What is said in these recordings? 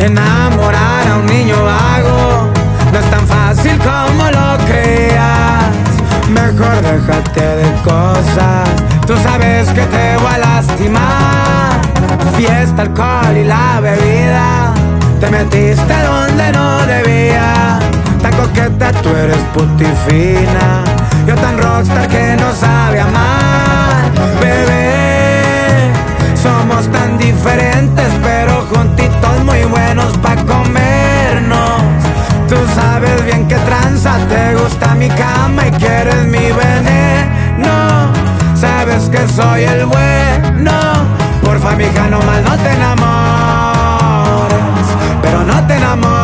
Enamorar a un niño vago no es tan fácil como lo creías. Mejor déjate de cosas, tú sabes que te voy a lastimar. Fiesta, alcohol y la bebida, te metiste donde no debía. Tan coqueta, tú eres putifina, yo tan rockstar que no sabe amar. Bebé, somos tan diferentes, pero juntitos muy buenos pa' comernos. Tú sabes bien que tranza, te gusta mi cama y quieres mi veneno. Sabes que soy el bueno, porfa mija nomás no te enamores, pero no te enamores.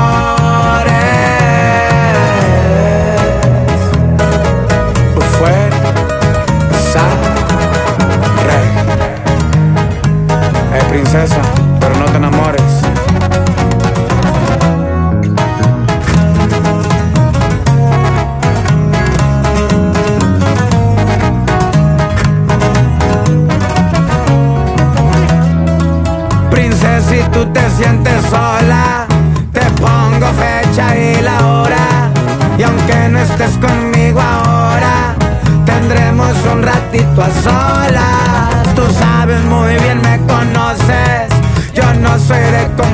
Fue rey. Princesa, pero no te enamores. Princesa, si tú te sientes sola, te pongo fecha y la hora. Y aunque no estés conmigo ahora, tendremos un ratito a solas. Tú sabes muy bien, me conoces, yo no soy de